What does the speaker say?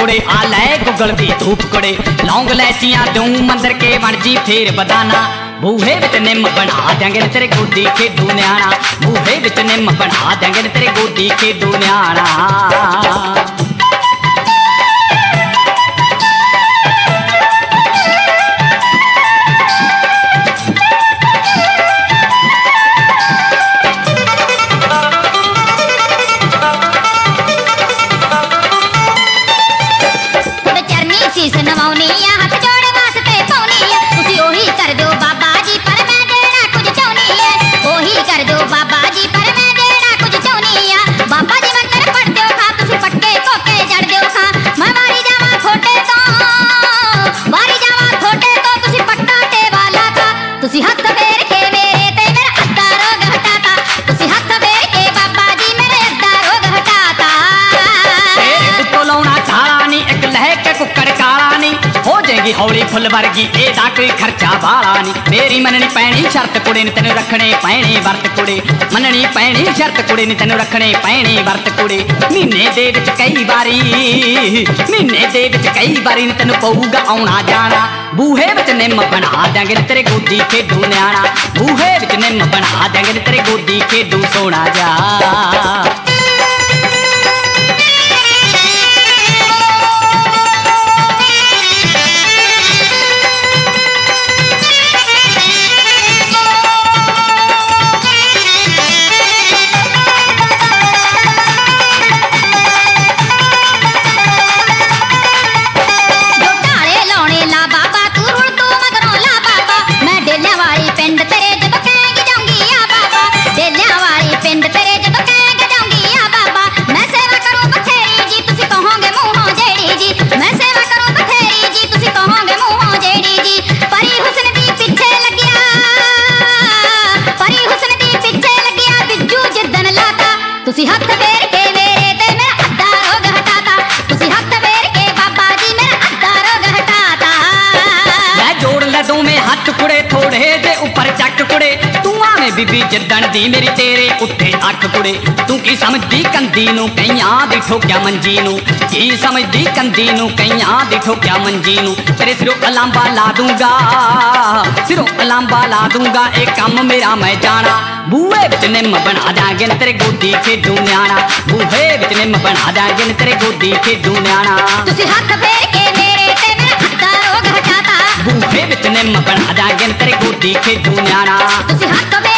कुड़े आ लै गुगल दी धूप कुड़े लौंग लैचियां दूं मंदर के बनजी फेर बदाना बूहे विच निम बना देंगे तेरे गोदी खेडू न्याणा बूहे विच निम बना देंगे तेरे गोदी खेडू न्याणा हौली फुल वर्गी एदा कोई खर्चा वाला नहीं मेरी मननी पैनी शर्त कुड़े ने तेन रखने पैने वर्त कुड़े मननी पैनी शर्त कुड़े ने तेन रखने पैने वर्त कुड़े महीने दे विच कई बारी तेन पऊगा आउणा जाना बूहे विच निम बना देंगे तेरे गोदी खेडू न्याणा बूहे विच निम बना देंगे तेरे गोदी खेडू सोना जा हथ फेर के मेरे ते मेरा अद्धा रोग हटाता तुसी हथ फेर के बाबा जी मेरा अद्धा रोग हटाता मैं जोड़ ले दूं में हाथ कुड़े थोड़े जे ऊपर चक कुड़े तू आवे बीबी जिद्दन दी मेरी तेरे उत्ते अख कुड़े तू की समझदी कंदी नू कईयां दी ठोक्या मंजी नू की समझदी कंदी नू कईयां दी ठोक्या मंजी नू तेरे सिरों अलांबा ला दूंगा ए काम मेरा मैं जाना बूहे विच निम बना देंगे तेरे गोदी खेडू न्याणा बूहे विच निम बना देंगे तेरे गोदी खेडू न्याणा तुसी हथ फेर के मेरे ते मेरा अद्धा रोग हटाता बूहे विच निम बना देंगे तेरे गोदी खेडू न्याणा तुसी हथ